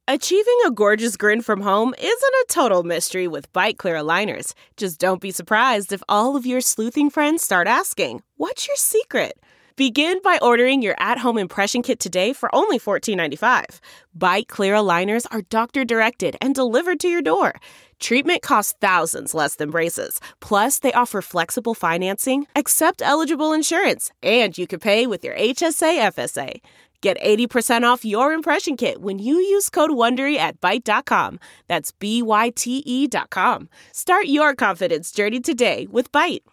Achieving a gorgeous grin from home isn't a total mystery with Byte Clear aligners. Just don't be surprised if all of your sleuthing friends start asking, "What's your secret?" Begin by ordering your at-home impression kit today for only $14.95. Byte Clear aligners are doctor-directed and delivered to your door. Treatment costs thousands less than braces. Plus, they offer flexible financing, accept eligible insurance, and you can pay with your HSA FSA. Get 80% off your impression kit when you use code WONDERY at Byte.com. That's BYTE.com. Start your confidence journey today with Byte.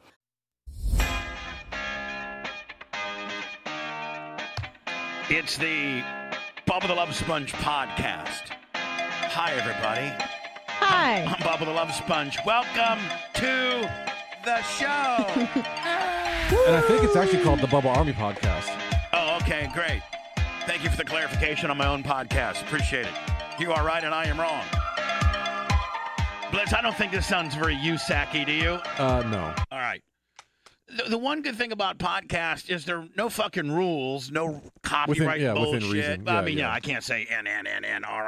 It's the Bubba the Love Sponge podcast. Hi, everybody. Hi. I'm Bubba the Love Sponge. Welcome to the show. And I think it's actually called the Bubba Army Podcast. Oh, okay, great. Thank you for the clarification on my own podcast. Appreciate it. You are right and I am wrong. Blitz, I don't think this sounds very USAC-y, do you? No. All right. The one good thing about podcasts is there are no fucking rules, no copyright bullshit. Within reason. I mean, I can't say N, R,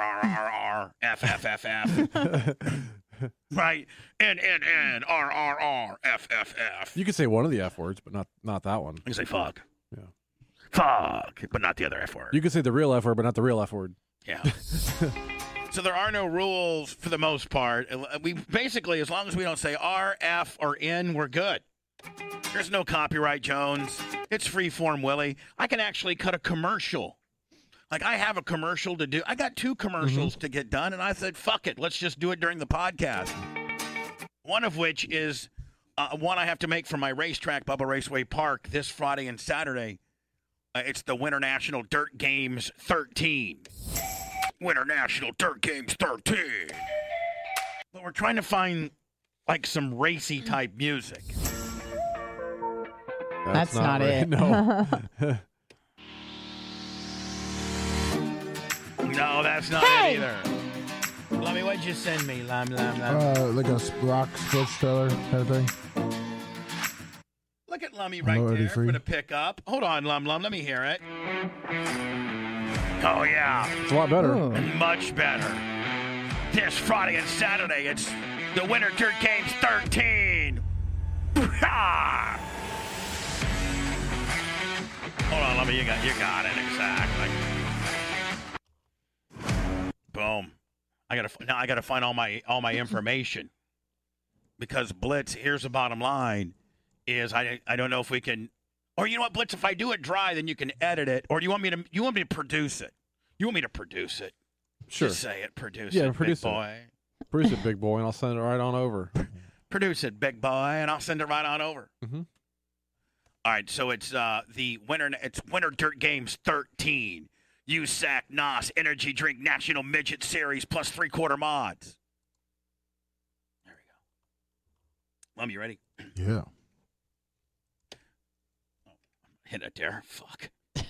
F. Right? N, R, F. You could say one of the F words, but not that one. You can say fuck. Yeah. Fuck, but not the other F word. You could say the real F word, but not the real F word. Yeah. So there are no rules for the most part. We basically, as long as we don't say R, F, or N, we're good. There's no copyright, Jones. It's free-form, Willie. I can actually cut a commercial. Like, I have a commercial to do. I got 2 commercials to get done, and I said, fuck it. Let's just do it during the podcast. One of which is one I have to make for my racetrack, Bubba Raceway Park, this Friday and Saturday. It's the Winter National Dirt Games 13. Winter National Dirt Games 13. But we're trying to find, like, some racy-type music. That's not right. it. No. No, that's not it either. Lummy, what'd you send me? Like a rock sports trailer kind of thing. Look at Lummy right there for the pickup. Hold on, Lum. Let me hear it. Oh, yeah. It's a lot better. Ooh. Much better. This Friday and Saturday, it's the Winter Dirt Games 13. Hold on, Lummy. You got it exactly. Boom. I gotta find all my information because Blitz. Here's the bottom line: is I don't know if we can, or you know what, Blitz? If I do it dry, then you can edit it, or do you want me to produce it? You want me to produce it? Sure. Just say it. Produce Yeah, it, produce big it. boy. Produce it, big boy, and I'll send it right on over. Produce it, big boy, and I'll send it right on over. Mm-hmm. All right, so it's Winter Dirt Games 13. USAC NOS Energy Drink National Midget Series plus 3/4 mods. There we go. Mom, you ready? Yeah. Oh, hit it there. Fuck.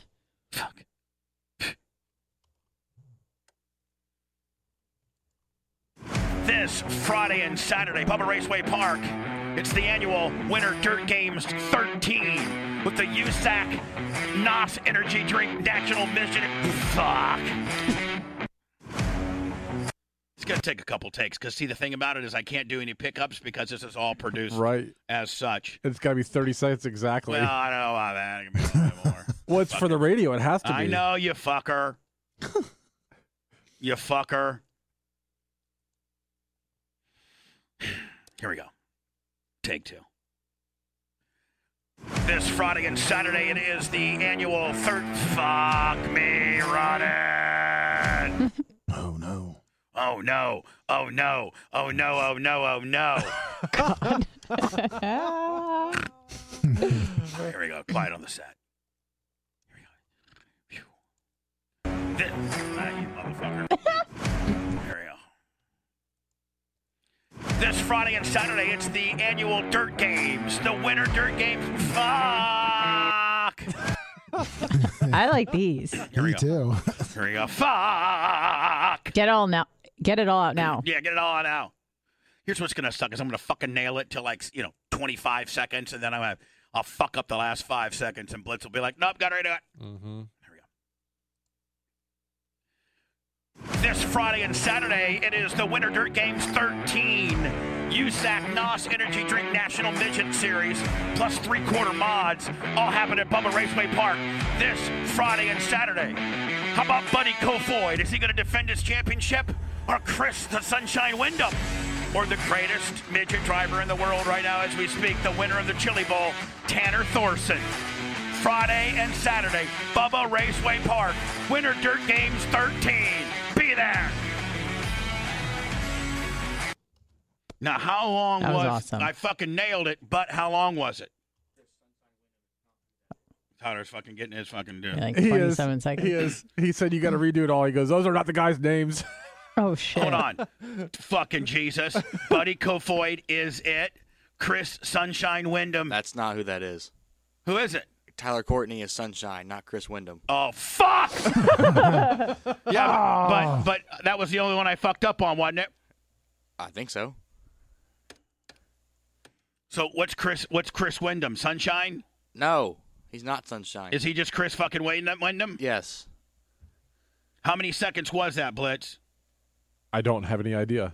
This Friday and Saturday, Bubba Raceway Park. It's the annual Winter Dirt Games 13 with the USAC NOS Energy Drink National Mission. Fuck. It's going to take a couple takes because, see, the thing about it is I can't do any pickups because this is all produced as such. It's got to be 30 seconds exactly. Well, I don't know about that. It can be a little bit more. Well, it's for the radio. It has to be. I know, you fucker. You fucker. Here we go. Take 2. This Friday and Saturday, it is the annual Fuck me running. Oh, no. Oh, no. Oh, no. Oh, no. Oh, no. Oh, no. God. Here we go. Quiet on the set. Here we go. Phew. This, you motherfucker. Here we go. This Friday and Saturday, it's the annual Dirt Games. The Winter Dirt Games. Fuck. I like these. Here we Me go. too. Here we go. Fuck. Get it all out now. Yeah, get it all out now. Here's what's going to suck is I'm going to fucking nail it till 25 seconds, and then I'll fuck up the last 5 seconds, and Blitz will be like, nope, got to redo it. Mm-hmm. Here we go. This Friday and Saturday, it is the Winter Dirt Games 13 USAC NOS Energy Drink National Midget Series plus three-quarter mods all happen at Bubba Raceway Park this Friday and Saturday. How about Buddy Kofoid? Is he going to defend his championship? Or Chris the Sunshine Wyndham? Or the greatest midget driver in the world right now as we speak, the winner of the Chili Bowl, Tanner Thorson. Friday and Saturday, Bubba Raceway Park, Winter Dirt Games 13. Be there. Now, how long That was was awesome. I fucking nailed it, but how long was it? Tyler's fucking getting his fucking due. Like He 27 is. seconds. He is. He said you got to redo it all. He goes, those are not the guys' names. Oh, shit. Hold on. Fucking Jesus. Buddy Kofoid is it. Chris Sunshine Wyndham. That's not who that is. Who is it? Tyler Courtney is Sunshine, not Chris Wyndham. Oh, fuck! Yeah, but that was the only one I fucked up on, wasn't it? I think so. So what's Chris Wyndham? Sunshine? No, he's not Sunshine. Is he just Chris fucking Wyndham? Yes. How many seconds was that, Blitz? I don't have any idea.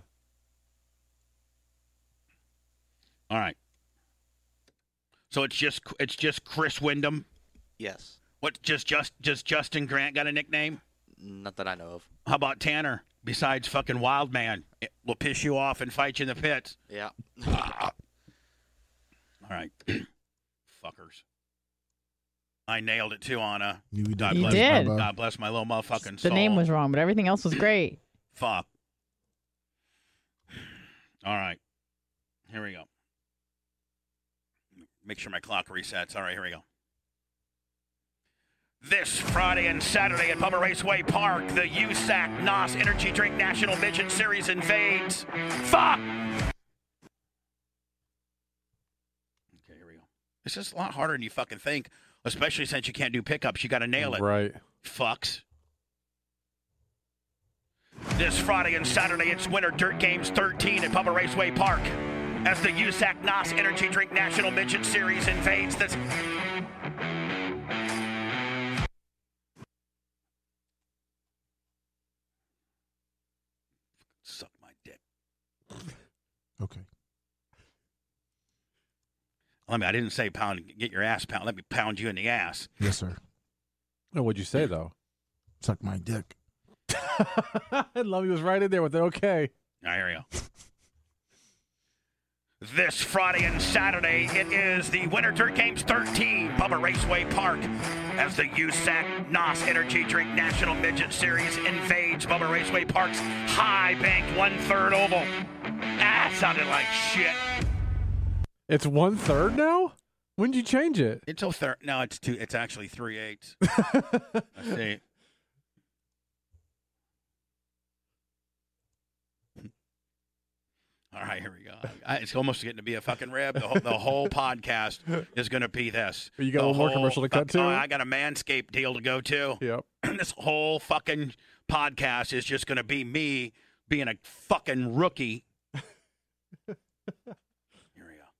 All right. So it's just Chris Wyndham. Yes. What? Just Justin Grant got a nickname? Not that I know of. How about Tanner? Besides fucking Wild Man, it will piss you off and fight you in the pits. Yeah. All right, fuckers. I nailed it too, Anna. You God You bless did. God bless my little motherfucking The soul. name was wrong, but everything else was great. Fuck. All right. Here we go. Make sure my clock resets. All right, here we go. This Friday and Saturday at Bubba Raceway Park, the USAC NOS Energy Drink National Midget Series invades. Fuck! Okay, here we go. This is a lot harder than you fucking think, especially since you can't do pickups. You got to nail it. Right. Fucks. This Friday and Saturday, it's Winter Dirt Games 13 at Bubba Raceway Park as the USAC NOS Energy Drink National Midget Series invades this. Suck my dick. Okay. I didn't say pound, get your ass pound. Let me pound you in the ass. Yes, sir. Oh, what'd you say, though? Suck my dick. I love he was right in there with it. Okay. All right, here we go. This Friday and Saturday, it is the Winter Dirt Games 13, Bubba Raceway Park, as the USAC NOS Energy Drink National Midget Series invades Bubba Raceway Park's high banked 1/3 oval. That sounded like shit. It's 1/3 now? When did you change it? It's a third. No, it's two. It's actually 3/8. Let's see. All right, here we go. It's almost getting to be a fucking rib. The whole podcast is going to be this. You got The one more whole commercial to cut fuck- to? Oh, I got a Manscaped deal to go to. Yep. This whole fucking podcast is just going to be me being a fucking rookie. Here we go.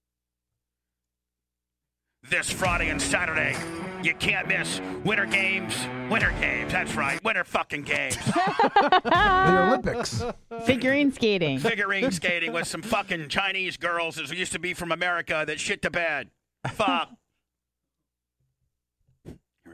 This Friday and Saturday, you can't miss Winter Games. Winter Games, that's right. Winter fucking Games. The Olympics. Figurine skating. Figurine skating with some fucking Chinese girls that used to be from America that shit the bed. Fuck. Here we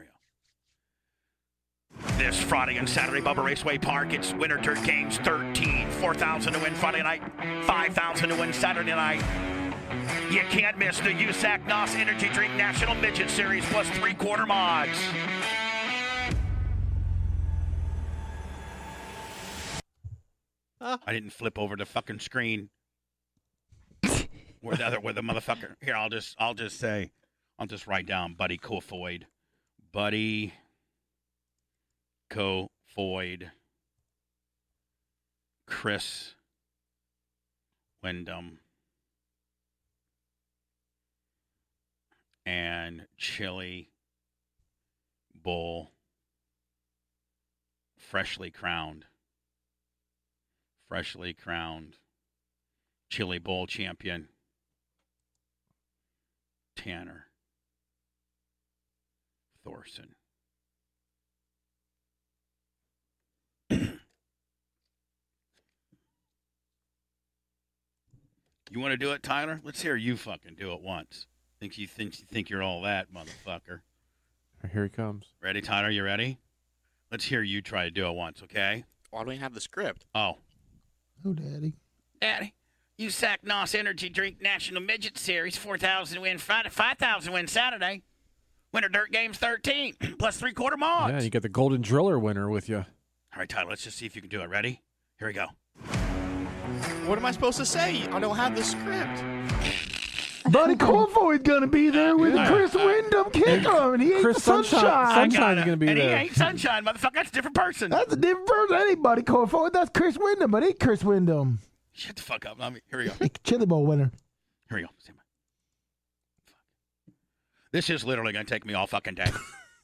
go. This Friday and Saturday, Bubba Raceway Park, it's Winter Dirt Games 13. 4,000 to win Friday night, 5,000 to win Saturday night. You can't miss the USAC NOS Energy Drink National Midget Series plus three-quarter mods. I didn't flip over the fucking screen. Where the motherfucker. Here, I'll just write down Buddy Kofoid. Buddy Kofoid. Chris Wyndham. And Chili Bowl freshly crowned Chili Bowl champion Tanner Thorson. You want to do it, Tyler? Let's hear you fucking do it once. Think you think you're all that, motherfucker. Here he comes. Ready, Tyler? You ready? Let's hear you try to do it once, okay? Why do we have the script? Oh. Oh, Daddy. Daddy. USAC NOS Energy Drink National Midget Series, 4,000 win Friday, 5,000 win Saturday. Winter Dirt Games 13, plus 3/4 mods. Yeah, you get the Golden Driller winner with you. All right, Tyler, let's just see if you can do it. Ready? Here we go. What am I supposed to say? I don't have the script. Buddy Cornfoy is going to be there with Chris Wyndham kicker, and he ain't Chris the Sunshine. Sunshine's going to be and there. he ain't Sunshine, motherfucker. That's a different person. That's a different person. That ain't Buddy Cornfoy. That's Chris Wyndham, but ain't Chris Wyndham. Shut the fuck up. Here we go. Chili Bowl winner. Here we go. This is literally going to take me all fucking day.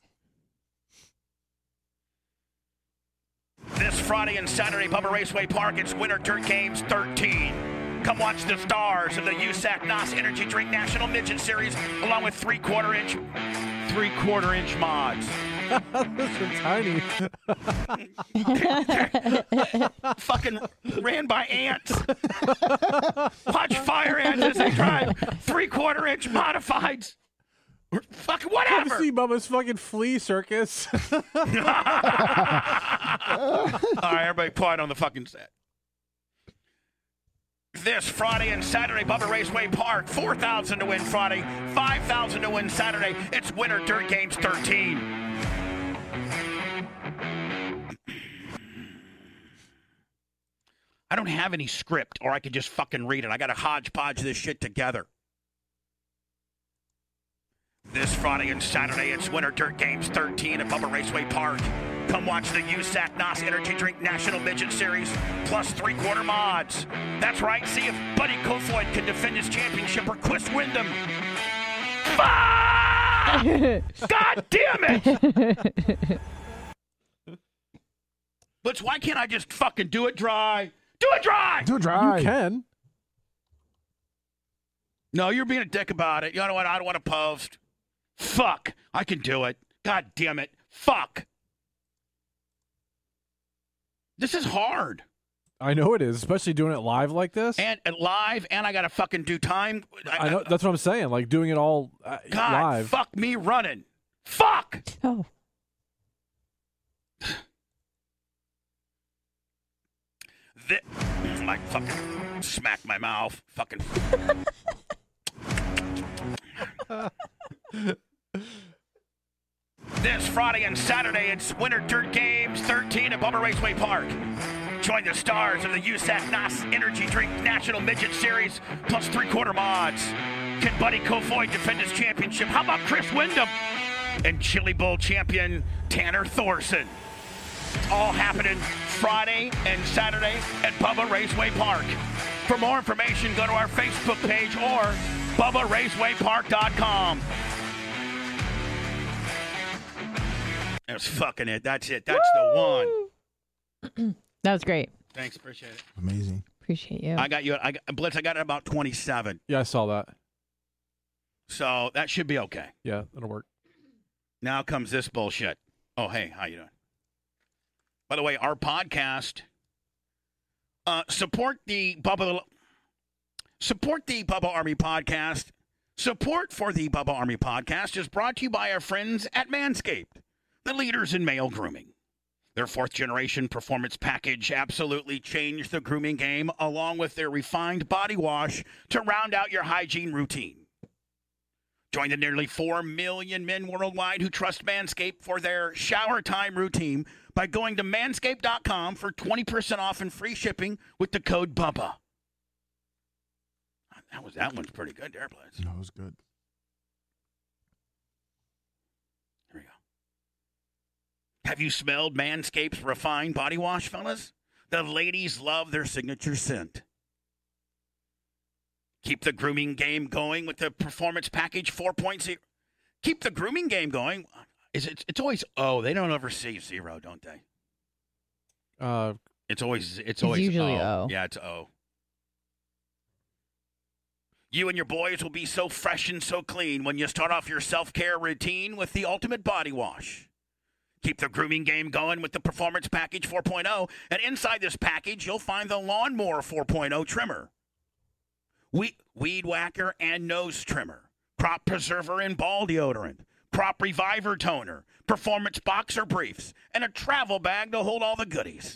This Friday and Saturday, Bubba Raceway Park, it's Winter Dirt Games 13. Come watch the stars of the USAC NOS Energy Drink National Midget Series, along with 3/4 inch mods. Those are tiny. Fucking ran by ants. Watch fire ants as they drive 3/4 inch modifieds. Fucking Come whatever. see Bubba's fucking flea circus. All right, everybody quiet on the fucking set. This Friday and Saturday, Bubba Raceway Park, 4,000 to win Friday, 5,000 to win Saturday. It's Winter Dirt Games 13. I don't have any script, or I could just fucking read it. I got to hodgepodge this shit together. This Friday and Saturday, it's Winter Dirt Games 13 at Bubba Raceway Park. Come watch the USAC NOS Energy Drink National Midget Series, plus 3/4 mods. That's right, see if Buddy Kofoid can defend his championship or Chris Wyndham. Fuck! God damn it! But why can't I just fucking do it dry? Do it dry! Do it dry. You can. No, you're being a dick about it. You know what? I don't want to post. Fuck. I can do it. God damn it. Fuck. This is hard. I know it is, especially doing it live like this. And live, and I got to fucking do time. I know. That's what I'm saying. Like doing it all God, live. fuck me running. Fuck. Oh. I fucking smack my mouth. Fucking. This Friday and Saturday, it's Winter Dirt Games 13 at Bubba Raceway Park. Join the stars of the USAC NOS Energy Drink National Midget Series, plus 3/4 mods. Can Buddy Kofoid defend his championship? How about Chris Wyndham? And Chili Bowl champion Tanner Thorson. It's all happening Friday and Saturday at Bubba Raceway Park. For more information, go to our Facebook page or BubbaRacewayPark.com. That's fucking it. That's it. That's the one. That was great. Thanks. Appreciate it. Amazing. Appreciate you. I got you. Blitz, I got it about 27. Yeah, I saw that. So that should be okay. Yeah, that'll work. Now comes this bullshit. Oh, hey, how you doing? By the way, our podcast, support the Bubba Army podcast. Support for the Bubba Army podcast is brought to you by our friends at Manscaped, the leaders in male grooming. Their 4th-generation performance package absolutely changed the grooming game, along with their refined body wash to round out your hygiene routine. Join the nearly 4 million men worldwide who trust Manscaped for their shower time routine by going to manscaped.com for 20% off and free shipping with the code BUBBA. That one's pretty good there, Blitz. That was good. Here we go. Have you smelled Manscaped's refined body wash, fellas? The ladies love their signature scent. Keep the grooming game going with the Performance Package 4.0. Keep the grooming game going. It's always O. They don't ever say 0, don't they? It's always usually O. Yeah, it's O. You and your boys will be so fresh and so clean when you start off your self-care routine with the Ultimate Body Wash. Keep the grooming game going with the Performance Package 4.0. And inside this package, you'll find the Lawnmower 4.0 trimmer. Weed whacker and nose trimmer, crop preserver and ball deodorant, crop reviver toner, performance boxer briefs, and a travel bag to hold all the goodies.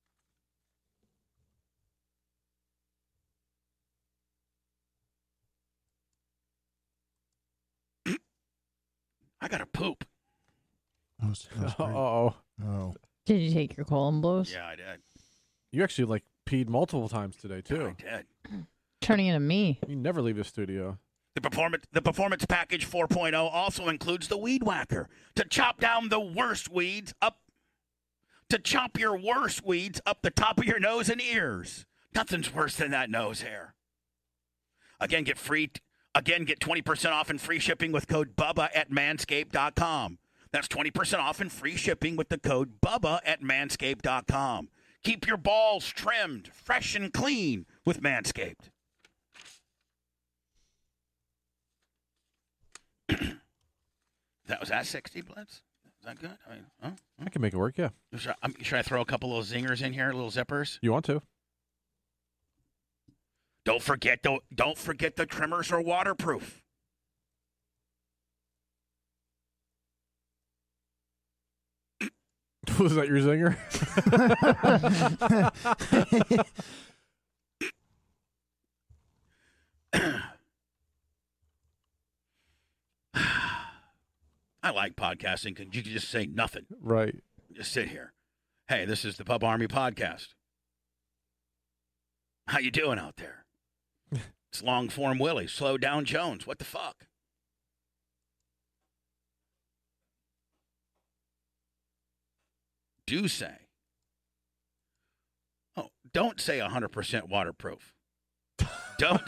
I gotta poop. Oh, Oh. Did you take your colon blows? Yeah, I did. you actually like peed multiple times today too. I did. Turning into me. You never leave the studio. The Performance Package 4.0 also includes the Weed Whacker to chop down the worst weeds up. To chop your worst weeds up the top of your nose and ears. Nothing's worse than that nose hair. Again, get 20% off and free shipping with code BUBBA at manscaped.com. That's 20% off and free shipping with the code BUBBA at manscaped.com. Keep your balls trimmed, fresh and clean with Manscaped. Was that 60 Blitz? Is that good? I mean, huh? I can make it work. Yeah. Should I throw a couple little zingers in here, little zippers? You want to? Don't forget the trimmers are waterproof. Was that your zinger? I like podcasting because you can just say nothing. Right. Just sit here. Hey, this is the Pub Army Podcast. How you doing out there? It's long form Willie. Slow down Jones. What the fuck? Do say. Oh, don't say 100% waterproof. Don't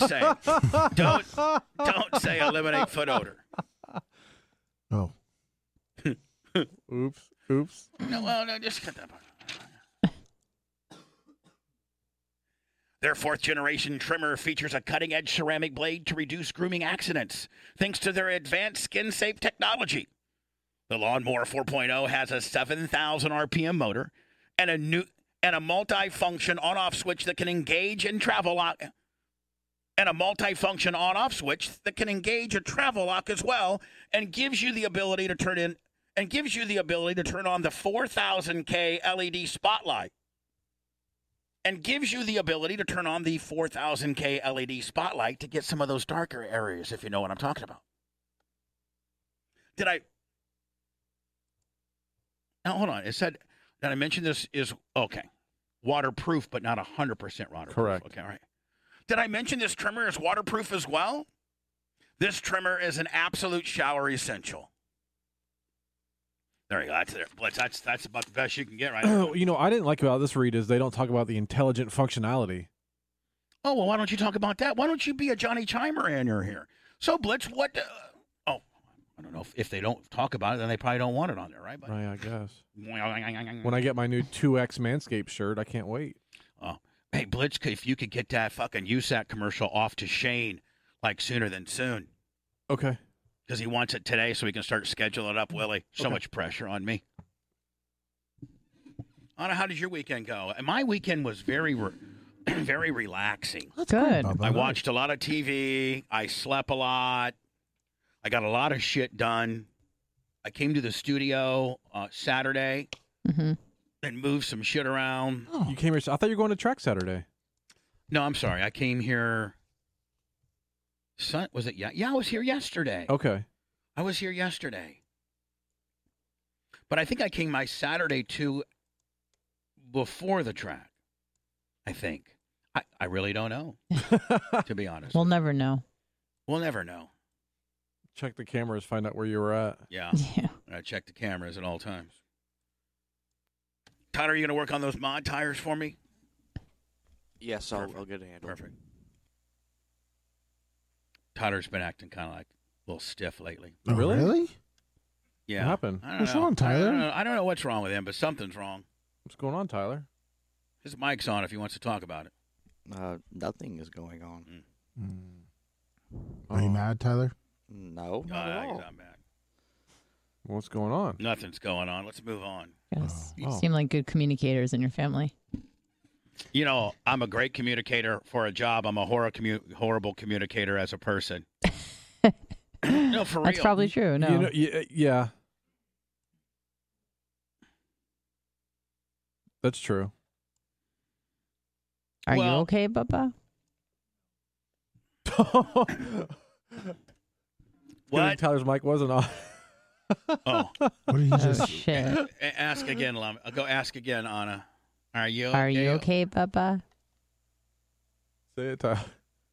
say eliminate foot odor. Oh. Oops. No, just cut that part. Their fourth-generation trimmer features a cutting-edge ceramic blade to reduce grooming accidents, thanks to their advanced skin-safe technology. The Lawnmower 4.0 has a 7,000 RPM motor and a multi-function on-off switch that can engage and travel lock. And a multi-function on-off switch that can engage a travel lock as well, and gives you the ability to turn on the 4,000K LED spotlight. And gives you the ability to turn on the 4,000K LED spotlight to get some of those darker areas, if you know what I'm talking about. Now, hold on. It said that I mentioned this is, okay, waterproof, but not 100% waterproof. Correct. Okay, all right. Did I mention this trimmer is waterproof as well? This trimmer is an absolute shower essential. There you go. That's about the best you can get right now. You know, I didn't like about this read is they don't talk about the intelligent functionality. Oh, well, why don't you talk about that? Why don't you be a Johnny Chimer in here? So, Blitz, what... I don't know. If they don't talk about it, then they probably don't want it on there, right? But, Right, I guess. When I get my new 2X Manscaped shirt, I can't wait. Oh, hey, Blitz, if you could get that fucking USAC commercial off to Shane, like, sooner than soon. Okay. Because he wants it today so we can start scheduling it up, Willie. So much pressure on me. Anna, how did your weekend go? My weekend was very relaxing. That's good. I watched a lot of TV. I slept a lot. I got a lot of shit done. I came to the studio Saturday and moved some shit around. Oh. You came here. I thought you were going to track Saturday. No, I'm sorry. I came here. Was it? Yeah, I was here yesterday. Okay. I was here yesterday. But I think I came my Saturday too before the track. I think. I really don't know, to be honest. We'll never know. We'll never know. Check the cameras, find out where you were at. Yeah. Yeah. I check the cameras at all times. Tyler, are you going to work on those mod tires for me? Yes, I'll get it handled. Perfect. Tyler's been acting kind of like a little stiff lately. Oh, really? Yeah. What happened? I don't What's know. wrong, Tyler? I don't know what's wrong with him, but something's wrong. What's going on, Tyler? His mic's on if he wants to talk about it. Nothing is going on. Are you mad, Tyler? No. He's not mad. What's going on? Nothing's going on. Let's move on. Yes. You Oh. seem like good communicators in your family. You know, I'm a great communicator for a job. I'm a horrible communicator as a person. No, for real. That's probably true. No. You know, yeah. That's true. Are you Well- okay, Bubba? What? Tyler's mic wasn't on. Oh, What did he Oh, just? shit. ask again, Lum. I'll go ask again, Anna. Are you okay? Are you okay, Bubba? Say it, Tyler.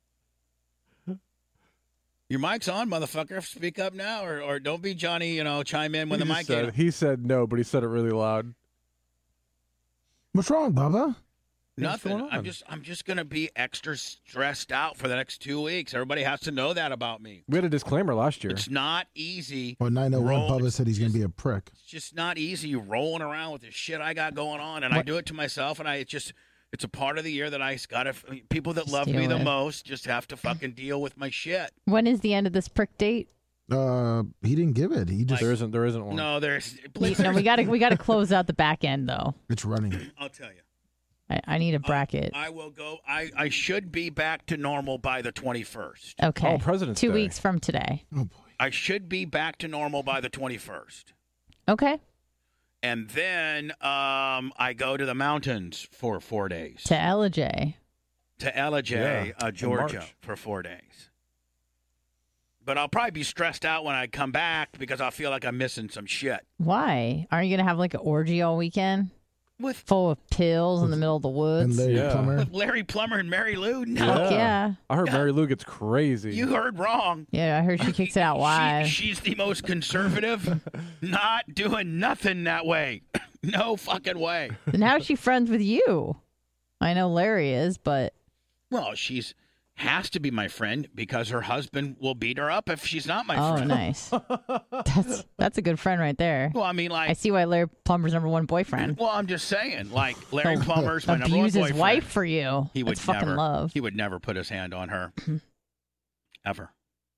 Your mic's on, motherfucker. Speak up now, or don't be Johnny. You know, chime in when the mic is. He said no, but he said it really loud. What's wrong, Bubba? Nothing. going on? I'm just gonna be extra stressed out for the next 2 weeks. Everybody has to know that about me. We had a disclaimer last year. It's not easy. Well, 901 Roll- Bubba said he's going to be a prick. It's just not easy rolling around with the shit I got going on, and I do it to myself. And it's a part of the year that I gotta. People that love me deal the with. most just have to fucking deal with my shit. When is the end of this prick date? He didn't give it. He just. There isn't one. No, there's. No, we gotta close out the back end though. It's running. I'll tell you. I need a bracket. I will go. I should be back to normal by the 21st. Okay. Oh, President's 2 Day. weeks from today. Oh boy. I should be back to normal by the 21st. Okay. And then I go to the mountains for 4 days. To Ellijay. To Ellijay, Yeah, in Georgia, March. for 4 days. But I'll probably be stressed out when I come back because I'll feel like I'm missing some shit. Why? Aren't you gonna have like an orgy all weekend? With Full of pills in the middle of the And woods? Larry Yeah. Plummer. Larry Plummer and Mary Lou? No. Fuck yeah. I heard Mary Lou gets crazy. You heard wrong. Yeah, I heard she kicks it out wide. She's the most conservative, not doing nothing that way. No fucking way. And how's she friends with you? I know Larry is, but Well, has to be my friend because her husband will beat her up if she's not my oh, friend. nice. That's a good friend right there. Well, I mean, I like, see why Larry Plummer's #1 boyfriend. well, I'm just saying, like, Larry Plummer's my number one Abuse his boyfriend. wife for you. He would That's fucking never, love. He would never put his hand on her, ever.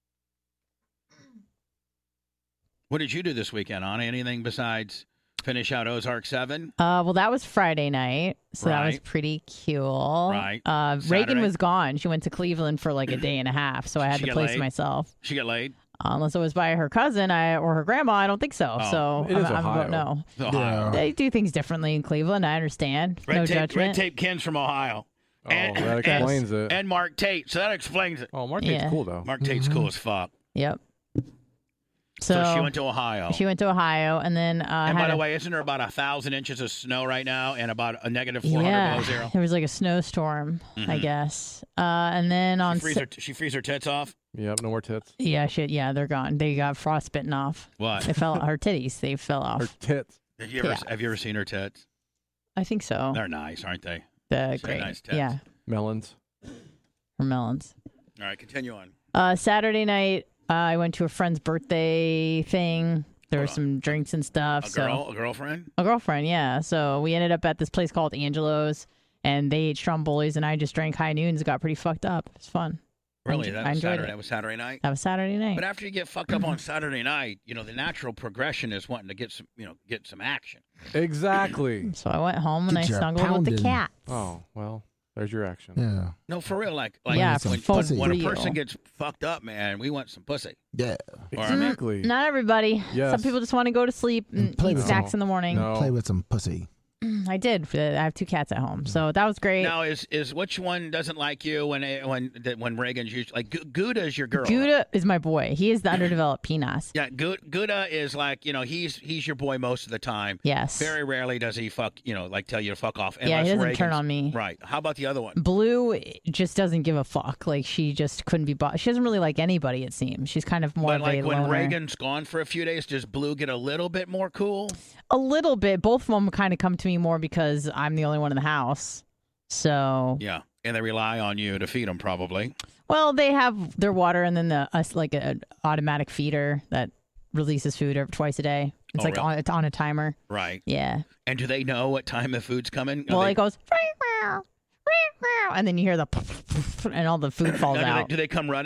What did you do this weekend, Anna? Anything besides finish out Ozark 7? Well, that was Friday night, so that was Right. pretty cool. Right. Reagan Saturday? was gone. She went to Cleveland for like a day and a half, so I had She the get place laid? to myself. She get laid? Unless it was by her cousin or her grandma, I don't think so. Oh. So It is I'm Ohio. about no. Ohio. They do things differently in Cleveland. I understand. Red No tape, judgment. Red Tape Ken's from Ohio. Oh, that explains it. And Mark Tate, so that explains it. Oh, Mark Tate's Yeah. cool though. Mark Tate's cool as fuck. Yep. So she went to Ohio. She went to Ohio, and then And by had the a- way, isn't there about 1,000 inches of snow right now and about a negative 400 yeah, below zero? there was like a snowstorm, I guess. And then on She freeze her tits off? Yep, no more tits. yeah, they're gone. They got frostbitten off. What? They fell. Her titties, they fell off. Her tits. Have you ever seen her tits? I think so. They're nice, aren't they? The She's got great. nice tits. Yeah, Melons. her melons. All right, continue on. Saturday night, I went to a friend's birthday thing. There were Hold on. some drinks and stuff. A girlfriend? A girlfriend, yeah. So we ended up at this place called Angelo's, and they ate Strombolis, and I just drank High Noons and got pretty fucked up. It was fun. Really? I That was enjoyed Saturday. it. That was Saturday night. That was Saturday night. But after you get fucked up on Saturday night, you know the natural progression is wanting to get some action. Exactly. So I went home and I Get your snuggled with the pounding. cat. Oh, well, there's your action. Yeah. No, for real. Like Yeah, when, for when a real. person gets fucked up, man, we want some pussy. Yeah. Or, I mean, Exactly. Not everybody. Yes. Some people just want to go to sleep and play eat with snacks them. in the morning. No. Play with some pussy. I did. I have 2 cats at home, so that was great. Now, is which one doesn't like you when Reagan's usually like Gouda is your girl? Gouda is my boy. He is the underdeveloped penis. Yeah, Gouda is like he's your boy most of the time. Yes. Very rarely does he tell you to fuck off. Yeah, he unless doesn't turn Reagan's- on me. Right. How about the other one? Blue just doesn't give a fuck. Like, she just couldn't be bought. She doesn't really like anybody, it seems. She's kind of more But of like a when loner. Reagan's gone for a few days, does Blue get a little bit more cool? A little bit. Both of them kind of come to me more because I'm the only one in the house. So, Yeah, and they rely on you to feed them probably. well, they have their water and then like an automatic feeder that releases food twice a day. It's Oh, like really? it's on a timer. Right. Yeah. And do they know what time the food's coming? Well, it goes, and then you hear the, and all the food falls Now, out. do they come running?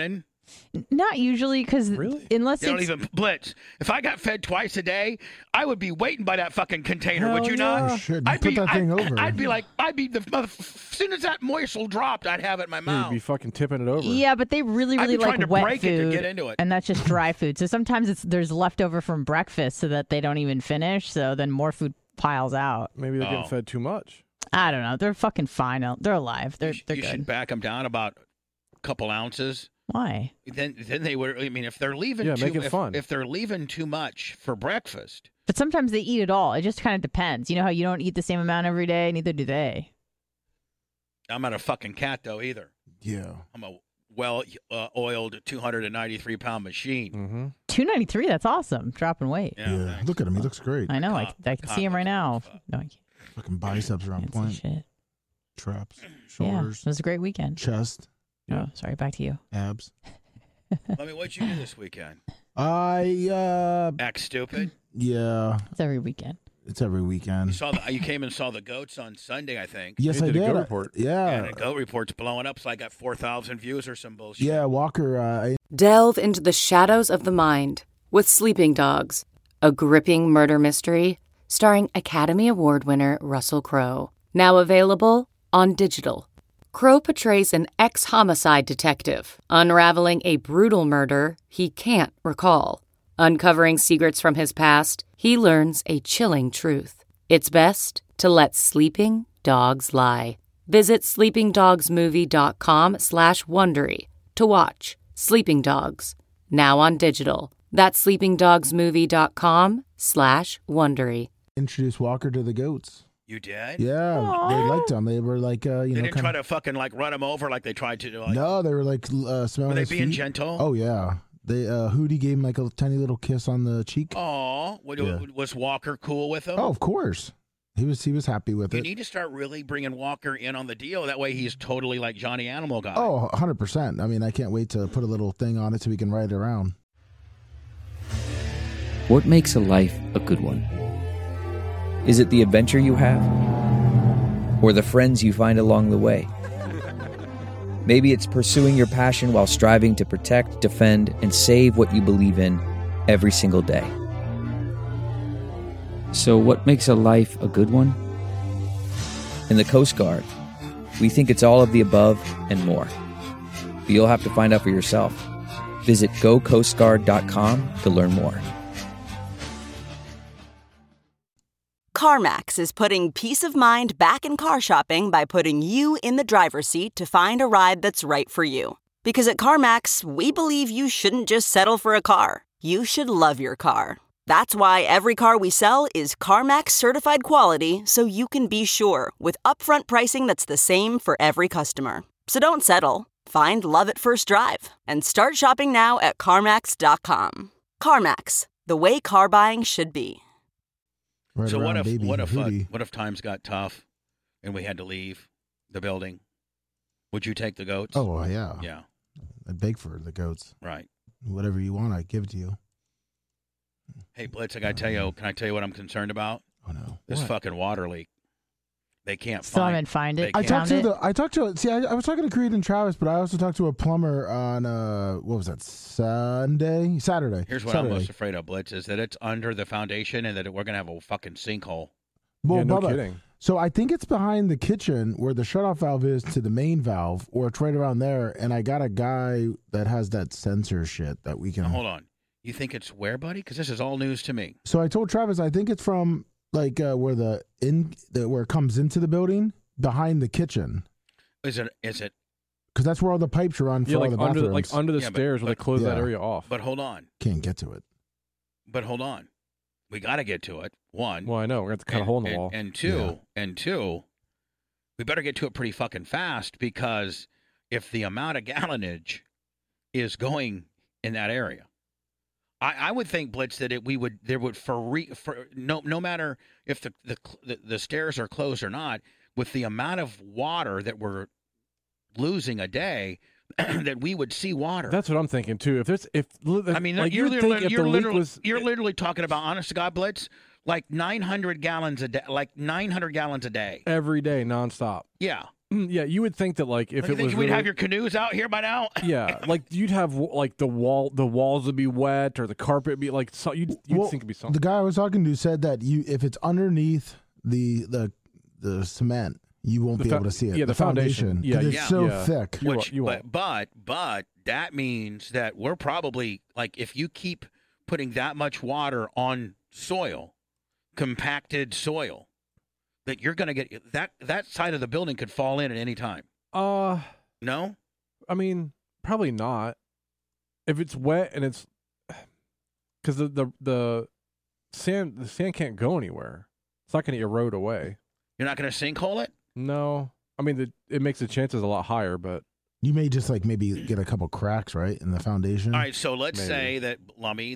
Not usually, because unless You don't it's even Blitz. If I got fed twice a day, I would be waiting by that fucking container. Hell would you yeah. not? You should. Put that thing over. I'd be as soon as that morsel dropped, I'd have it in my You'd mouth. be fucking tipping it over. yeah, but they really I'd be like trying to wet break food, it to get into it. and that's just dry food. So sometimes there's leftover from breakfast, so that they don't even finish. So then more food piles out. Maybe they're getting fed too much. I don't know. They're fucking fine. They're alive. They're you good. should back them down about a couple ounces. Why? Then they would. I mean, if they're leaving, make it fun. If they're leaving too much for breakfast, But sometimes they eat it all. It just kind of depends. You know how you don't eat the same amount every day? Neither do they. I'm not a fucking cat though either. Yeah. I'm a well-oiled 293-pound machine. Mm-hmm. 293. That's awesome. Dropping weight. Yeah. Thanks. Look at him. He looks great. I know. I can see him right now. Fuck. No, I can't. Fucking biceps are on Can't see point. shit. Traps, Yeah, shoulders, it was a great weekend. chest, Oh, sorry. Back to you. abs. Let me. What'd you do this weekend? Act stupid. Yeah, It's every weekend. it's every weekend. You came and saw the goats on Sunday, I think. Yes, You I did a did. goat report. Yeah. And the goat report's blowing up, so I got 4,000 views or some bullshit. Yeah, Walker. Delve into the shadows of the mind with Sleeping Dogs, a gripping murder mystery starring Academy Award winner Russell Crowe. Now available on digital. Crowe portrays an ex-homicide detective unraveling a brutal murder he can't recall. Uncovering secrets from his past, he learns a chilling truth. It's best to let sleeping dogs lie. Visit sleepingdogsmovie.com/Wondery to watch Sleeping Dogs, now on digital. That's sleepingdogsmovie.com/Wondery. Introduced Walker to the goats. You did? Yeah, they liked him. They were like, They didn't try to fucking run him over like they tried to. No, they were like smelling Were they his being feet. gentle? Oh yeah. They Hootie gave him like a tiny little kiss on the cheek. Aw. Was Walker cool with him? Oh, of course. He was happy with You it. need to start really bringing Walker in on the deal. That way he's totally like Johnny Animal Guy. Oh, 100%. I mean, I can't wait to put a little thing on it so we can ride it around. What makes a life a good one? Is it the adventure you have? Or the friends you find along the way? Maybe it's pursuing your passion while striving to protect, defend, and save what you believe in every single day. So what makes a life a good one? In the Coast Guard, we think it's all of the above and more. But you'll have to find out for yourself. Visit gocoastguard.com to learn more. CarMax is putting peace of mind back in car shopping by putting you in the driver's seat to find a ride that's right for you. Because at CarMax, we believe you shouldn't just settle for a car. You should love your car. That's why every car we sell is CarMax certified quality, so you can be sure with upfront pricing that's the same for every customer. So don't settle. Find love at first drive and start shopping now at CarMax.com. CarMax, the way car buying should be. Right So around baby what Hootie. if times got tough and we had to leave the building? Would you take the goats? Oh, yeah. Yeah. I'd beg for the goats. Right. Whatever you want, I'd give it to you. Hey, Blitz, I got to tell you, can I tell you what I'm concerned about? Oh, no. This What? fucking water leak. They can't Still find. haven't find it. They I can't. talked to I was talking to Creed and Travis, but I also talked to a plumber on what was that, Saturday. Here's what I'm most afraid of, Blitz, is that it's under the foundation and that we're going to have a fucking sinkhole. Well, Yeah, no Bubba, kidding. So I think it's behind the kitchen where the shutoff valve is to the main valve, or it's right around there. And I got a guy that has that sensor shit that we can. Now, hold on. You think it's where, buddy? Because this is all news to me. So I told Travis I think it's from like where where it comes into the building behind the kitchen, Is it? because that's where all the pipes are run for Yeah, all like the under bathrooms. under the Yeah, but- stairs where they but- close that yeah. area off. But hold on. Can't get to it. But hold on. We got to get to it. One. Well, I know we're going to cut a hole in the wall. And two, we better get to it pretty fucking fast, because if the amount of gallonage is going in that area, I would think, Blitz, that no matter if the stairs are closed or not, with the amount of water that we're losing a day, that we would see water. That's what I'm thinking too. I mean, like, you're you'd think if the leak was, you're literally talking about, honest to God, Blitz, like 900 gallons a day, every day, nonstop. Yeah, Yeah, you would think that like if You it think was we'd really, have your canoes out here by now? yeah, like you'd have like the walls would be wet or the carpet be like so you'd think it'd be something. The guy I was talking to said that if it's underneath the cement, you won't be able to see it. Yeah, the foundation. 'cause Yeah, it's so yeah. thick. But that means that we're probably like if you keep putting that much water on soil, compacted soil, that you're going to get that side of the building could fall in at any time. No? I mean, probably not. If it's wet and it's because the sand can't go anywhere. It's not going to erode away. You're not going to sinkhole it? No, I mean it makes the chances a lot higher, but you may just like maybe get a couple cracks right in the foundation. All right, so let's say that Lummy,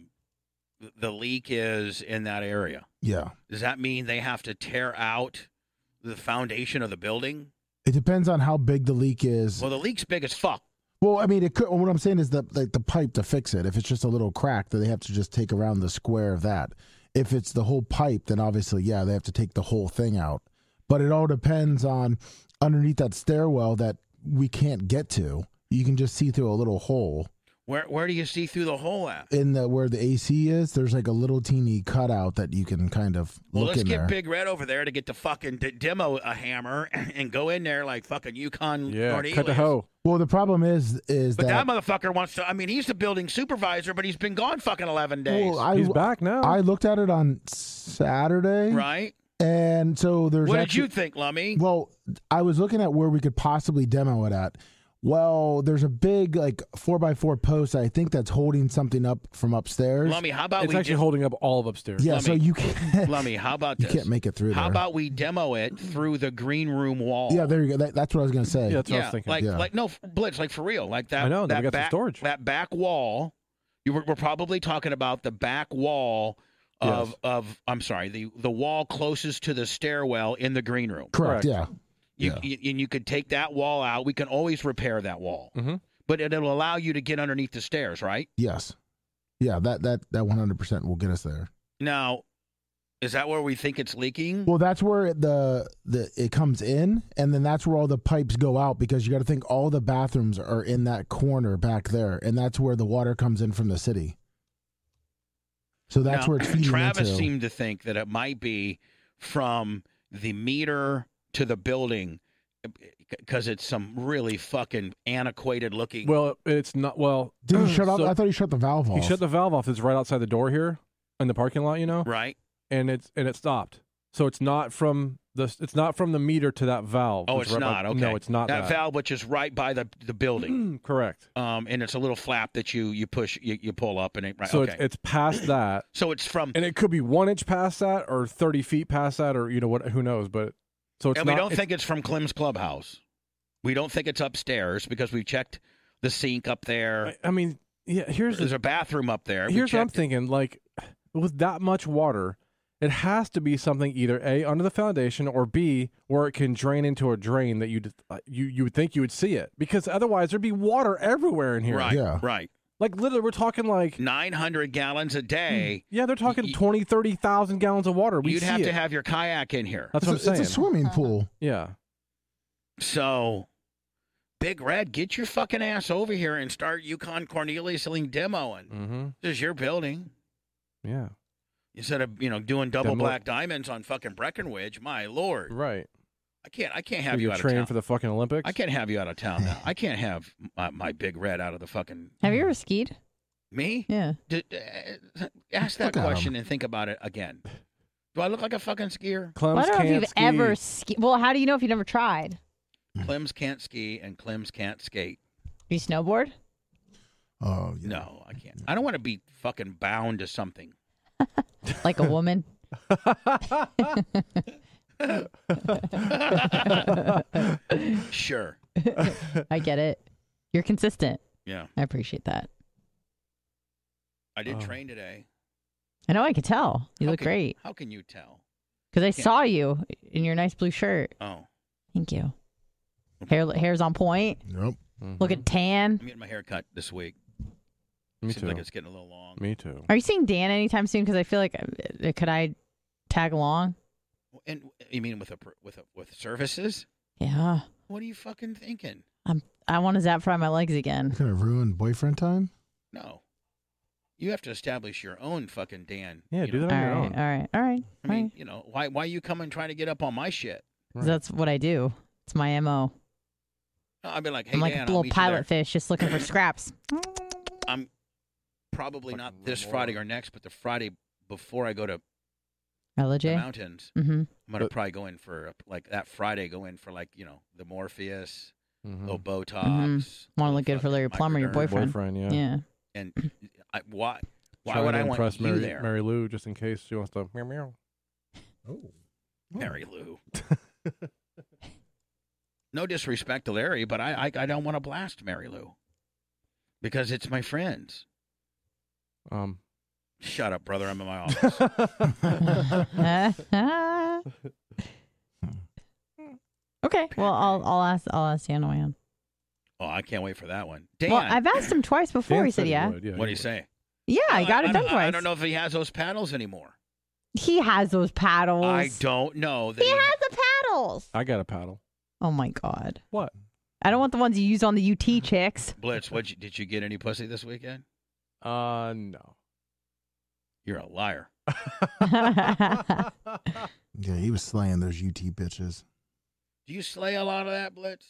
the leak is in that area. Yeah. Does that mean they have to tear out the foundation of the building? It depends on how big the leak is. Well, the leak's big as fuck. Well, I mean, it could. What I'm saying is the pipe to fix it. If it's just a little crack, then they have to just take around the square of that. If it's the whole pipe, then obviously, yeah, they have to take the whole thing out. But it all depends on underneath that stairwell that we can't get to. You can just see through a little hole. Where do you see through the hole at? In where the AC is, there's like a little teeny cutout that you can kind of look in there. Let's get Big Red over there to get the fucking demo a hammer and go in there like fucking Yukon Cornelius. Cut the hoe. Well, the problem is but that motherfucker wants to. I mean, he's the building supervisor, but he's been gone fucking 11 days. Well, he's back now. I looked at it on Saturday. Right. And so there's. What did you think, Lummy? Well, I was looking at where we could possibly demo it at. Well, there's a big like 4x4 post I think that's holding something up from upstairs. Lummy, how about it's actually holding up all of upstairs. Yeah, Lummy, so you can't. Lummy, how about you this? can't make it through How there. about we demo it through the green room wall? Yeah, there you go. That's what I was gonna say. Yeah, that's what I was thinking. Like no Blitz, like for real, like that. I know. That We got some back, storage. that back wall. We're probably talking about the back wall of I'm sorry, the wall closest to the stairwell in the green room. Correct. Yeah. And you could take that wall out. We can always repair that wall, but it'll allow you to get underneath the stairs, right? Yes. Yeah. That 100% will get us there. Now, is that where we think it's leaking? Well, that's where it comes in, and then that's where all the pipes go out because you got to think all the bathrooms are in that corner back there, and that's where the water comes in from the city. So that's where it's feeding Travis into. seemed to think that it might be from the meter to the building because it's some really fucking antiquated looking. Well, it's not. Well, Did he shut off? so I thought he shut the valve off. he shut the valve off. It's right outside the door here in the parking lot. You know, right? And it stopped. So it's not from the meter to that valve. Oh, it's right not. Okay, No, it's not that valve, which is right by the building. Correct. And it's a little flap that you push, you pull up, and it. Right, So okay. it's past that. So it's from, and it could be 1 inch past that, or 30 feet past that, or what? Who knows? But so it's and not. we don't think it's from Clem's Clubhouse. We don't think it's upstairs because we checked the sink up there. I mean, yeah. There's a bathroom up there. Here's what I'm thinking. Like, with that much water, it has to be something either A, under the foundation, or B, where it can drain into a drain that you would think you would see it. Because otherwise there'd be water everywhere in here. Right, Yeah. right. Like, literally, we're talking like 900 gallons a day. Yeah, they're talking 20, 30,000 gallons of water. You'd have to have your kayak in here. That's what I'm saying. It's a swimming pool. Yeah. So, Big Red, get your fucking ass over here and start Yukon Cornelius-ing demoing. Mm-hmm. This is your building. Yeah. Instead of doing double black diamonds on fucking Breckenridge, my lord. Right. I can't have you out of training town. for the fucking Olympics. I can't have you out of town now. I can't have my Big Red out of the fucking. Have you ever skied? Me? Yeah. Ask that Look at question and think about it again. Do I look like a fucking skier? Clem's I don't know if can't you've ski. ever skied. Well, how do you know if you've never tried? Clem's can't ski and Clem's can't skate. Do you snowboard? Oh, yeah. No, I can't. I don't want to be fucking bound to something. Like a woman? Sure. I get it. You're consistent. Yeah. I appreciate that. I did train today. I know, I could tell. You look great. How can you tell? Because I saw you in your nice blue shirt. Oh. Thank you. Hair's on point. Nope. Look at tan. I'm getting my hair cut this week. Me Seems too. like it's getting a little long. Me too. Are you seeing Dan anytime soon? Because I feel like could I tag along? And you mean with services? Yeah. What are you fucking thinking? I want to zap fry my legs again. Gonna ruin boyfriend time? No. You have to establish your own fucking Dan. Yeah, you do know? that on All your right, own. all right, all right. I mean, you know, why you come and trying to get up on my shit? Right. That's what I do. It's my MO. I'd be like, hey, I'm like Dan, a I'll little meet you pilot there. fish just looking for scraps. I'm probably Like not a this more- Friday or next, but the Friday before I go to the LJ? mountains, Mm-hmm. I'm gonna But- probably go in for like that Friday. Go in for like the Morpheus, Mhm. little Botox. Want to little look good for fucking Larry Plummer, your microderm. boyfriend. yeah. Yeah. And why Trying would to I want impress you Mary, there, Mary Lou, just in case she wants to meow meow? Oh. Mary Lou? No disrespect to Larry, but I don't want to blast Mary Lou because it's my friends. Shut up, brother. I'm in my office. Okay. Well, I'll ask Dan away on. Oh, I can't wait for that one. Dan, Well, I've asked him twice before. Dan he said yeah. would, what do you say? Yeah, I got it done twice. I don't know if he has those paddles anymore. He has those paddles. I don't know. That He has the paddles. I got a paddle. Oh my god. What? I don't want the ones you use on the UT chicks. Blitz, did you get any pussy this weekend? No. You're a liar. Yeah, he was slaying those UT bitches. Do you slay a lot of that, Blitz?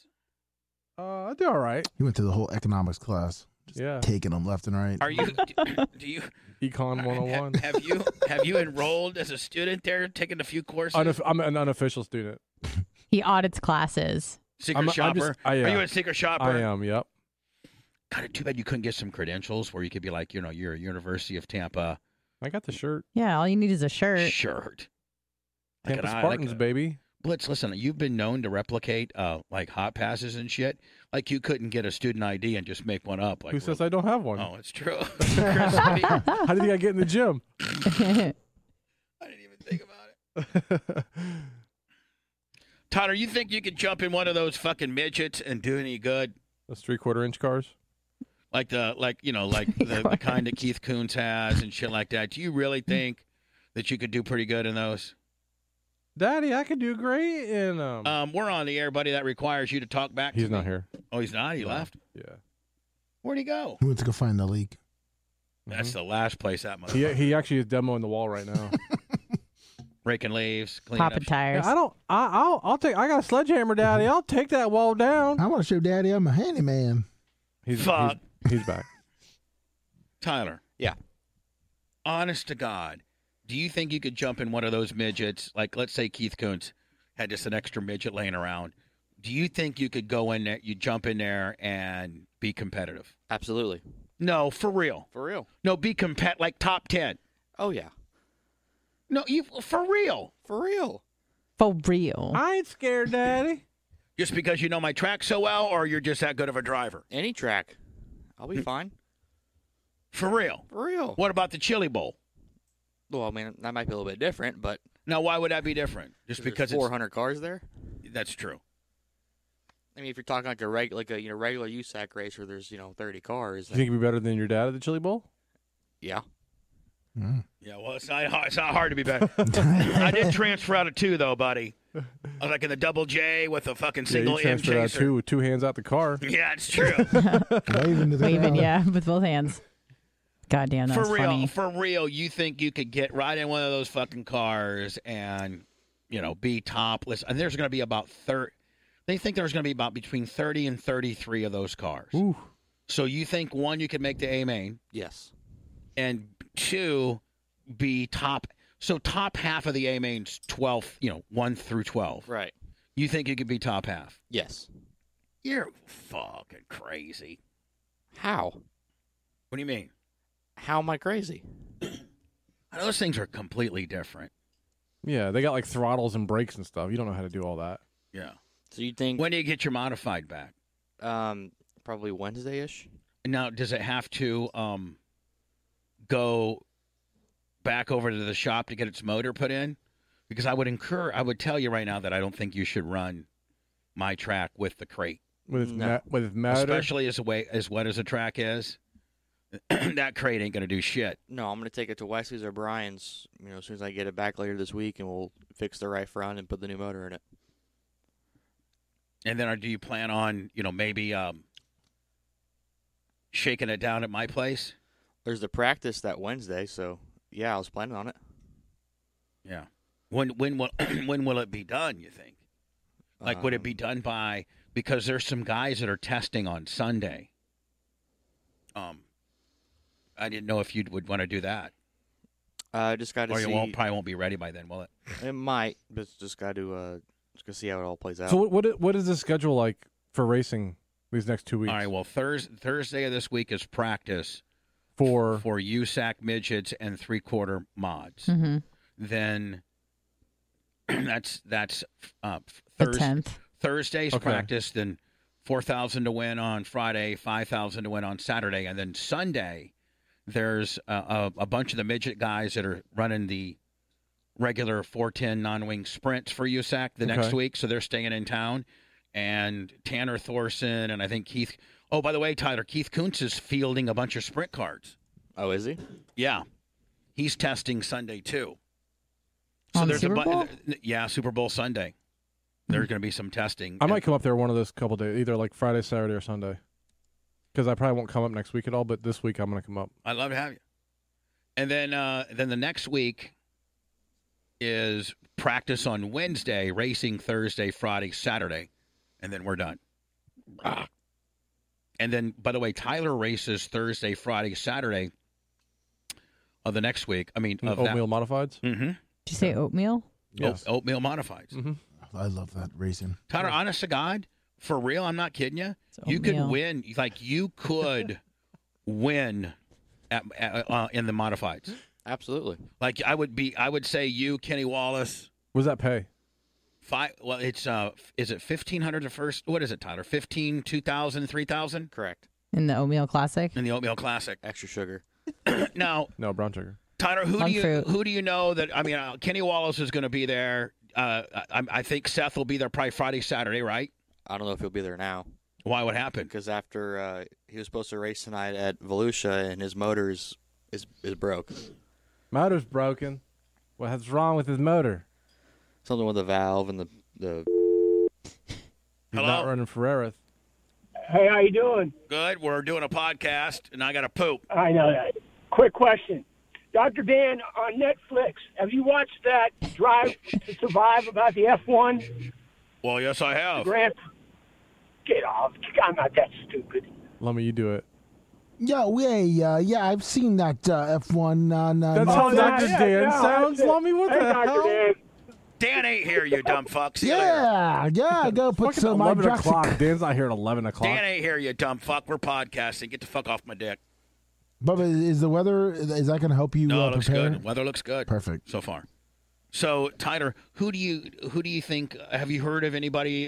I do all right. He went to the whole economics class, just Yeah. taking them left and right. Are you? Do you? Econ 101. Have you enrolled as a student there, taken a few courses? I'm an unofficial student. He audits classes. Secret shopper. Are you a secret shopper? I am. Yep. God, too bad you couldn't get some credentials where you could be like, you're a University of Tampa I got the shirt. Yeah, all you need is a shirt. shirt. Tampa Spartans, baby. Blitz, listen, you've been known to replicate like hot passes and shit. Like you couldn't get a student ID and just make one up. Like Who says I don't have one? Oh, it's true. How do you think I get in the gym? I didn't even think about it. Tyler, you think you could jump in one of those fucking midgets and do any good? Those 3/4 inch cars. Like the kind that Keith Coons has and shit like that. Do you really think that you could do pretty good in those? Daddy, I could do great in We're on the air, buddy. That requires you to talk back. He's to not me. here. Oh, he's not. He left. Yeah. Where'd he go? He went to go find the leak. That's the last place that must. He actually is demoing the wall right now. Raking leaves, cleaning Popping up. tires. Yeah, I'll take. I got a sledgehammer, Daddy. I'll take that wall down. I want to show Daddy I'm a handyman. Fuck. He's back. Tyler. Yeah. Honest to God, do you think you could jump in one of those midgets? Like, let's say Keith Coons had just an extra midget laying around. Do you think you could go in there, you jump in there and be competitive? Absolutely. No, for real. For real. No, be like top 10. Oh, yeah. No, for real. For real. For real. I ain't scared, Daddy. Just because you know my track so well, or you're just that good of a driver? Any track. I'll be fine. For real. For real. What about the Chili Bowl? Well, I mean, that might be a little bit different, but Now, why would that be different? Just there's because 400 cars there. That's true. I mean, if you're talking like a regular USAC race where there's 30 cars. You think you'd be better than your dad at the Chili Bowl? Yeah. Yeah, well, it's not hard to be better. I did transfer out of 2, though, buddy. I was like in the double J with a fucking single yeah, you M transferred out chaser. two with 2 hands out the car. Yeah, it's true. Waving, yeah, with both hands. God damn, that's funny. For real, you think you could get right in one of those fucking cars and, be topless? And there's going to be about 30. They think there's going to be about between 30 and 33 of those cars. Ooh. So you think, 1, you could make the A main, Yes. and 2, be top. So top half of the A main's 12, 1 through 12. Right. You think you could be top half? Yes. You're fucking crazy. How? What do you mean? How am I crazy? Those things are completely different. Yeah, they got like throttles and brakes and stuff. You don't know how to do all that. Yeah. So you think When do you get your modified back? probably Wednesday-ish? Now, does it have to go back over to the shop to get its motor put in? Because I would tell you right now that I don't think you should run my track with the crate. With its No. with its motor. Especially as wet as a track is. That crate ain't going to do shit. No, I'm going to take it to Wesley's or Brian's, as soon as I get it back later this week, and we'll fix the right front and put the new motor in it. And then do you plan on, maybe shaking it down at my place? There's the practice that Wednesday, so yeah, I was planning on it. Yeah. When will when will it be done, you think? Like, would it be done by, because there's some guys that are testing on Sunday. I didn't know if you would want to do that. Just got to see. Or you probably won't be ready by then, will it? It might, but just got to see how it all plays out. So what is the schedule like for racing these next 2 weeks? All right, well, Thursday of this week is practice for USAC midgets and 3/4 mods. Mm-hmm. Then that's The 10th. Thursday's Okay. practice, then 4,000 to win on Friday, 5,000 to win on Saturday, and then Sunday there's a bunch of the midget guys that are running the regular 410 non-wing sprints for USAC the next Okay. week, so they're staying in town. And Tanner Thorson and I think Keith. Oh, by the way, Tyler, Keith Kuntz is fielding a bunch of sprint cards. Oh, is he? Yeah, he's testing Sunday too. So On there's Super Bowl? Yeah, Super Bowl Sunday. There's going to be some testing. I might come up there one of those couple days, either like Friday, Saturday, or Sunday. Because I probably won't come up next week at all, but this week I'm going to come up. I'd love to have you. And then the next week is practice on Wednesday, racing Thursday, Friday, Saturday, and then we're done. And then, by the way, Tyler races Thursday, Friday, Saturday of the next week. I mean, of Oatmeal modifieds? Mm-hmm. Did you say oatmeal? Yes. Oatmeal modifieds. Mm-hmm. I love that racing. Tyler, honest to God, for real, I'm not kidding you. It's You could oatmeal. win. Like, you could win in the modifieds. Absolutely. Like, I would say you, Kenny Wallace. What does that pay? Well, it's is it 1,500 the first? What is it, Tyler? 15, 2,000, 3,000 Correct. In the oatmeal classic? in the Oatmeal Classic. Extra sugar. Now, No, brown sugar. Tyler, Monk fruit. who do you know that? I mean, Kenny Wallace is going to be there. I think Seth will be there probably Friday, Saturday, right? I don't know if he'll be there now Why? What happened? because after he was supposed to race tonight at Volusia and his motor is broke. Motor's broken. What's wrong with his motor? Something with the valve and the He's Hello? not running Ferreras. Hey, how you doing? Good. We're doing a podcast, and I got to poop. I know that. Quick question. Dr. Dan, on Netflix, have you watched that Drive to Survive about the F1 Well, yes, I have. Grand? Get off. I'm not that stupid. Let me, you do it. Yeah, I've seen that F1 on. That's how yeah, Dr. yeah, Dan yeah, sounds. that's it. Lummy, what Hey, the Dr. hell? Dan. Dan ain't here, you dumb fuck. See you later. Yeah, go put Fucking some 11 hydroxy. o'clock. Dan's not here at 11 o'clock. Dan ain't here, you dumb fuck. We're podcasting. Get the fuck off my dick. Bubba, is the weather, is that going to help you No, it looks prepare? good. Weather looks good. Perfect. So far. So, Tyler, who do you think? Have you heard of anybody?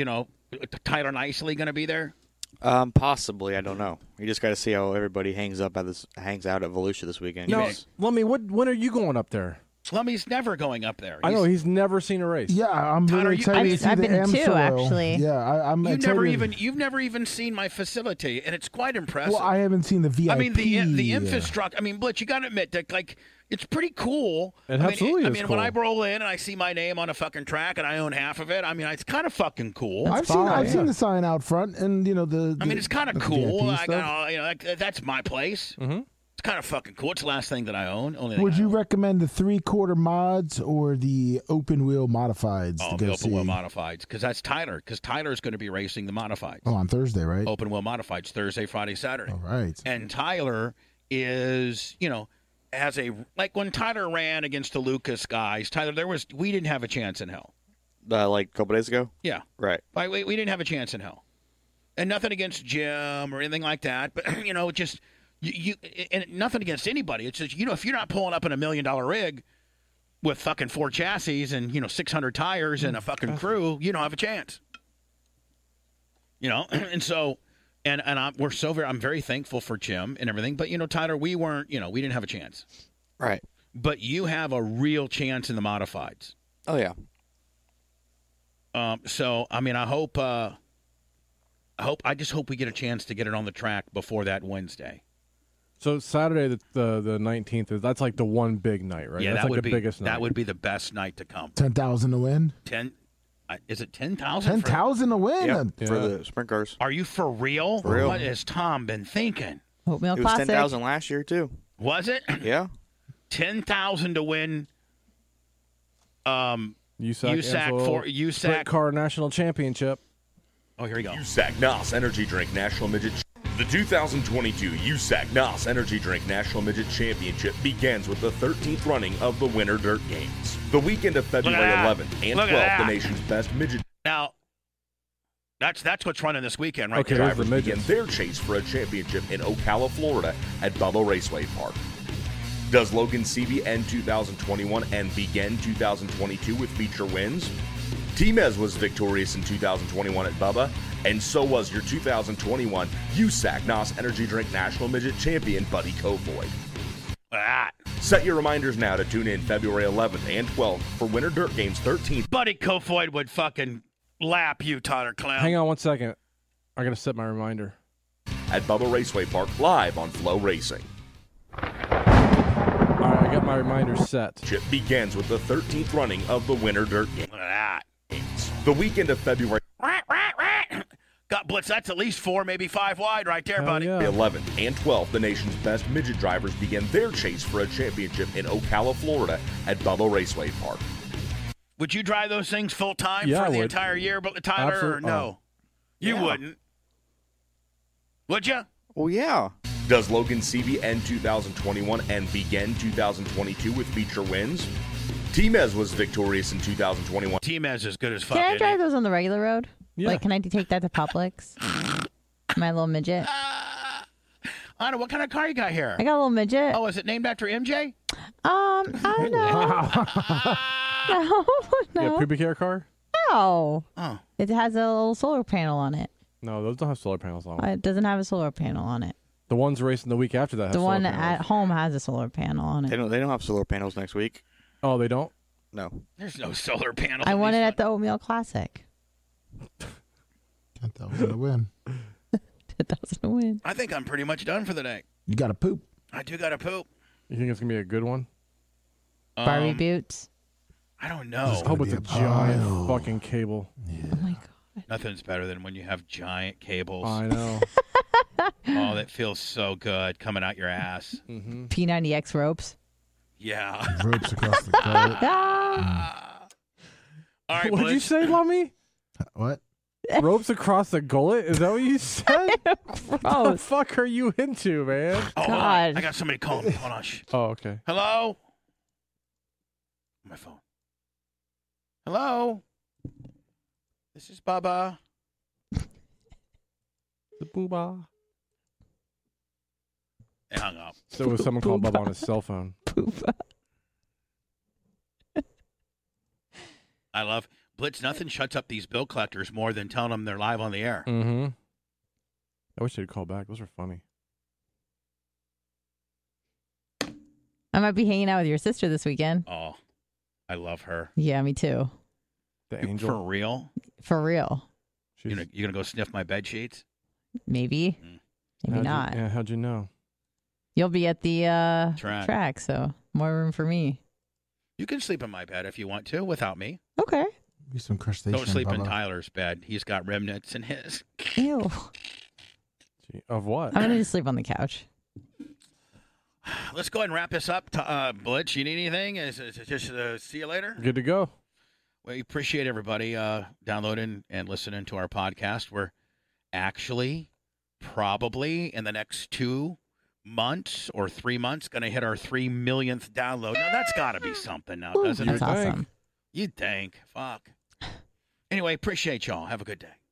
Tyler Nicely going to be there? possibly. I don't know. You just got to see how everybody hangs out at Volusia this weekend. No, Yes. Lummy, when are you going up there? Slummy's never going up there. I know he's never seen a race. Yeah, I'm Tyler, really you- excited to see I've the been too, AMSOIL. actually. Yeah, I'm excited. You've never even seen my facility, and it's quite impressive. Well, I haven't seen the VIP. I mean, the infrastructure. I mean, Blitz, you got to admit that, like, it's pretty cool. It absolutely I is mean, when cool. I roll in and I see my name on a fucking track and I own half of it, I mean, it's kind of fucking cool. I've fine, seen yeah. the sign out front, and I mean, it's kind of the cool. VIP I stuff. got, like, that's my place. Mm-hmm. It's kind of fucking cool. It's the last thing that I own. Only thing Would I you own. recommend the 3/4 mods or the open wheel modifieds Oh, to the go open wheel see? modifieds, because that's Tyler. Because Tyler's going to be racing the modifieds. Oh, on Thursday, right? Open wheel modifieds Thursday, Friday, Saturday. All right. And Tyler is, has a, like when Tyler ran against the Lucas guys, Tyler, we didn't have a chance in hell. Like a couple days ago? Yeah. Right. Like, we didn't have a chance in hell. And nothing against Jim or anything like that, but, just, you and nothing against anybody. It's just, if you're not pulling up in $1 million rig with fucking 4 chassis and, 600 tires and a fucking crew, you don't have a chance. And so, and I'm very thankful for Jim and everything, but, Tyler, we didn't have a chance. Right. But you have a real chance in the modifieds. Oh, yeah. So, I mean, I just hope we get a chance to get it on the track before that Wednesday. So Saturday, the 19th, that's like the one big night, right? Yeah, that's that like would the be biggest night. That would be the best night to come. 10,000 to win. Is it 10,000? 10,000 to win. Yep, for the sprint cars. Are you for real? For real. What has Tom been thinking? Oatmeal It was Classic. 10,000 last year too. Was it? Yeah. 10,000 to win. USAC Sprint Car National Championship. Oh, here we go. USAC NOS Energy Drink National Midget. The 2022 USAC NOS Energy Drink National Midget Championship begins with the 13th running of the Winter Dirt Games. The weekend of February 11th and 12th, the nation's best midget. Now, that's what's running this weekend, right? Okay, drivers begin their chase for a championship in Ocala, Florida at Bubba Raceway Park. Does Logan Seavey end 2021 and begin 2022 with feature wins? Timez was victorious in 2021 at Bubba, and so was your 2021 USAC NOS Energy Drink National Midget Champion, Buddy Kofoid. Set your reminders now to tune in February 11th and 12th for Winter Dirt Games 13th. Buddy Kofoid would fucking lap you, Totter Clown. Hang on 1 second. I got to set my reminder. At Bubba Raceway Park, live on Flow Racing. All right, I got my reminder set. Chip begins with the 13th running of the Winter Dirt Games. The weekend of February. Got Blitz. That's at least 4, maybe 5 wide right there, buddy. The 11th and 12th, the nation's best midget drivers begin their chase for a championship in Ocala, Florida at Bubba Raceway Park. Would you drive those things full time Yeah, for I the would. entire year, Tyler, or no? You Yeah. wouldn't. Would you? Well, yeah. Does Logan Seavey end 2021 and begin 2022 with feature wins? Timez was victorious in 2021. Timez is good as fuck. Can I isn't drive he? those on the regular road? Yeah. Like, can I take that to Publix? My little midget. Anna, what kind of car you got here? I got a little midget. Oh, is it named after MJ? I don't know. No. Yeah, pubic hair car? No. Oh. It has a little solar panel on it. No, those don't have solar panels on them. It doesn't have a solar panel on it. The ones racing the week after that have The solar one panels. at home has a solar panel on it. They don't have solar panels next week. Oh, they don't? No. There's no solar panel. I won it at the Oatmeal Classic. 10,000 to win. 10,000 to win. I think I'm pretty much done for the day. You got to poop. I do got to poop. You think it's going to be a good one? Barbie boots. I don't know. Oh, with the giant fucking cable. Oh my God. Nothing's better than when you have giant cables. I know. Oh, that feels so good coming out your ass. Mm-hmm. P90X ropes. Yeah. Ropes across the gullet. All right, What did you Blitz. say, Lummy? What? Ropes across the gullet? Is that what you said? What the Gross. fuck are you into, man? Oh, hold on. God. I got somebody calling me. Hold on. Shh. Oh, okay. Hello? My phone. Hello? This is Bubba. The booba. They hung up. So it was someone called Bubba on his cell phone. I love Blitz. Nothing shuts up these bill collectors more than telling them they're live on the air. Mm-hmm. I wish they'd call back. Those are funny. I might be hanging out with your sister this weekend. Oh, I love her. Yeah, me too. The For angel. real? For real. You gonna go sniff my bed sheets? Maybe. Maybe How'd not. You, yeah, how'd you know? You'll be at the Track. so more room for me. You can sleep in my bed if you want to without me. Okay. Be some crustacean. Don't sleep in Bubba. Tyler's bed. He's got remnants in his. Ew. Gee, of what? I'm gonna just sleep on the couch. Let's go ahead and wrap this up. Blitz, you need anything? Is it just see you later? Good to go. We appreciate everybody downloading and listening to our podcast. We're actually probably in the next 2 months or 3 months going to hit our 3 millionth download. Now, that's got to be something now, doesn't That's it? awesome. You'd think. Fuck. Anyway, appreciate y'all. Have a good day.